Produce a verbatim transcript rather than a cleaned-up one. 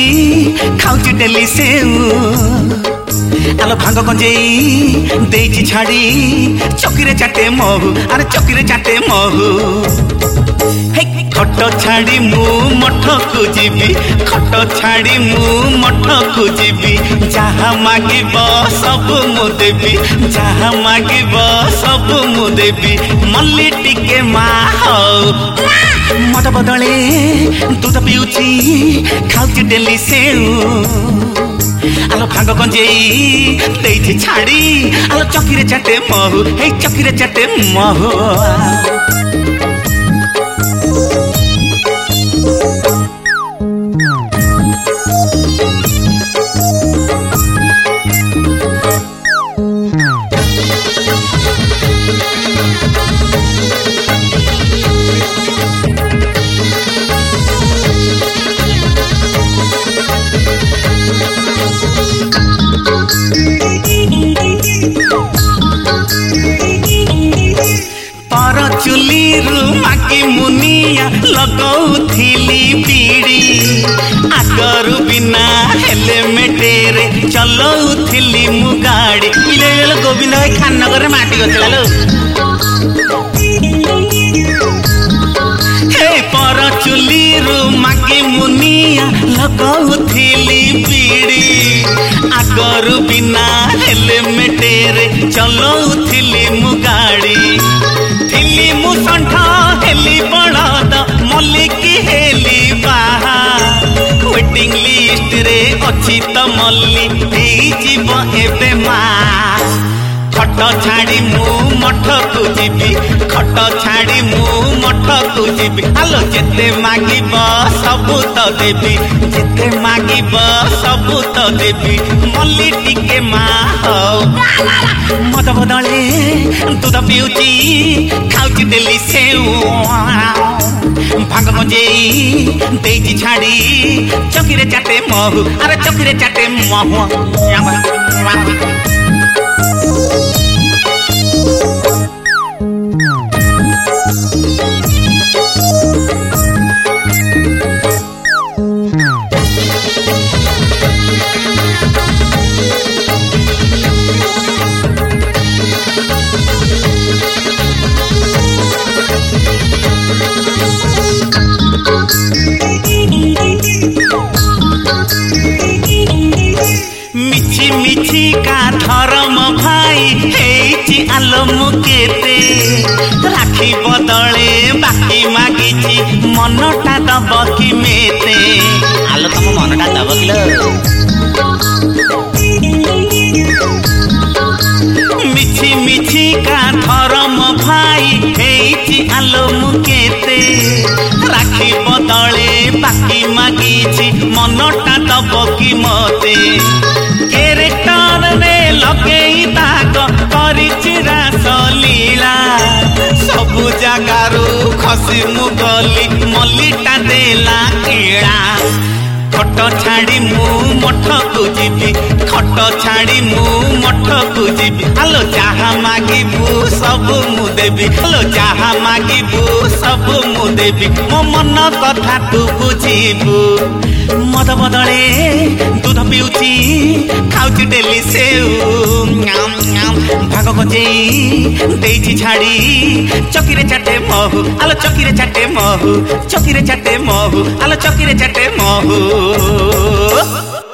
खाऊची daily सेऊ आलो भांग गंजेई देइची छाड़ी चौकीरे चाटे महू अरे चौकीरे चाटे महू खट छाड़ी मु मठ को जीवी खट छाड़ी मु मठ को जीवी जहाँ मागिब सब मु देवी जहाँ मागिब सब मु देवी मल्ली टिके मा मत बदले दूध पिउची खाऊची डेली सेऊ आलो भांग गंजेई देइची छाड़ी आलो चौकीरे चाटे महू हे चौकीरे चाटे महू चुलीरु माकी मुनिया लगौथिली बीड़ी आगरु बिना हेलमेटे रे चलौथिली मु गाड़ी इले गोविंद भाई खाननगर माटी गछला लो हे पर चुलीरु माकी मुनिया लगौथिली बीड़ी आगरु बिना हेलमेटे रे चलौथिली मु गाड़ी थिली मुसंठ हेली बड़द मल्लिकी हेली बाहा वेटिंग लिस्ट रे अच्छी तो मल्ली जीव एबे मा खट छाड़ी मु मठ को जीवी खट छाड़ी मु मठ को जीवी आलो जेते मागिब सबू तो देवी जेते मागिब सबू तो देवी मल्ली टिके मा मत बदले दूध पिउची खाऊची डेली सेऊ भांग गंजेई देइची छाड़ी चौकीरे चाटे महू अरे चौकीरे चाटे महू मिछि मिछि का धर्म भाई हेची आलो मुकेते राखी बदले बाकी मागिची मनटा दब कि मेते आलो तुम मनटा दब किलो मिछि मिछि का धर्म भाई हेची आलो मुकेते राखी बदले बाकी मागिची मनटा दब कि मते केरेक्टर रे लगेई दाग करिछि रास लीला सबु जगारू खसी मु गली मल्लीटा देला कीड़ा खट छाड़ी मु मठ को जीवी खट छाड़ी मु मठ को जीवी आलो जहाँ मागिबू सब मु देवी आलो जहाँ मागिबू सब मु देवी मो मन कथा तू बुझीबू मत बदले दूध पिउची खाऊची डेली सेऊ भाग गंजेई देइची छाड़ी चौकीरे चाटे महू आलो चौकीरे चाटे महू चौकीरे चाटे महू आलो चौकीरे चाटे महू।